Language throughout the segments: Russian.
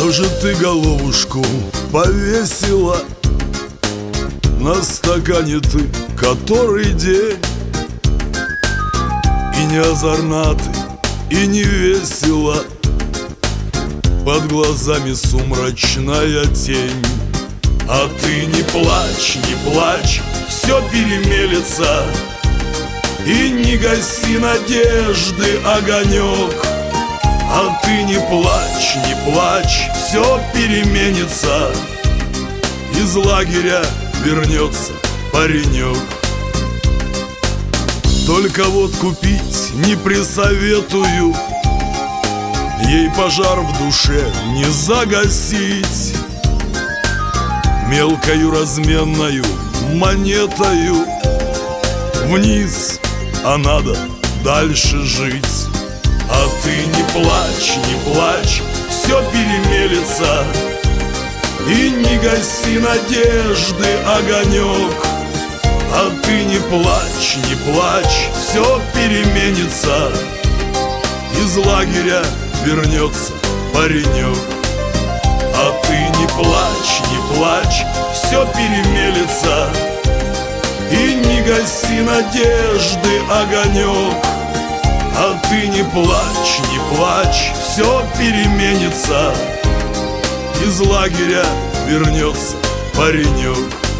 Может, ты головушку повесила на стакане ты который день? И не озорна ты, и не весело, под глазами сумрачная тень. А ты не плачь, все перемелется, и не гаси надежды огонек. А ты не плачь, все переменится, из лагеря вернется паренек. Только вот купить не присоветую, ей пожар в душе не загасить. Мелкою разменною монетою вниз, а надо дальше жить. А ты не плачь, все перемелется, и не гаси надежды огонек. А ты не плачь, все переменится, из лагеря вернется паренек. А ты не плачь, все перемелется, и не гаси надежды огонек. А ты не плачь, все переменится, из лагеря вернется паренек.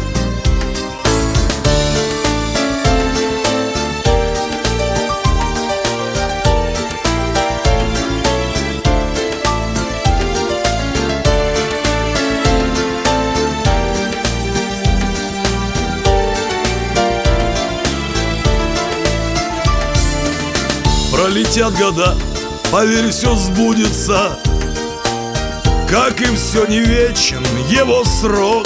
Пролетят года, поверь, все сбудется, как и все не вечен его срок.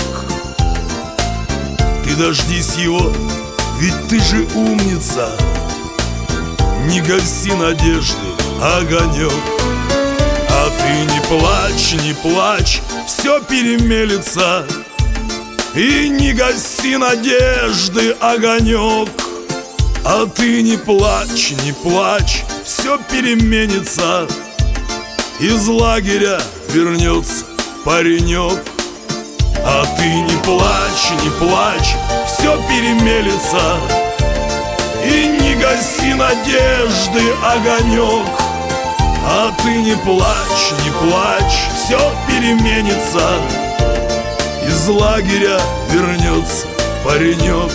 Ты дождись его, ведь ты же умница, не гаси надежды огонек. А ты не плачь, все перемелется, и не гаси надежды огонек. А ты не плачь, все переменится, из лагеря вернется паренек. А ты не плачь, все перемелется, и не гаси надежды огонек. А ты не плачь, все переменится, из лагеря вернется паренек.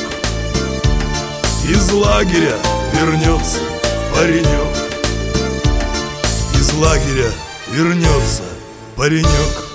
Из лагеря вернется паренек. Из лагеря вернется паренек.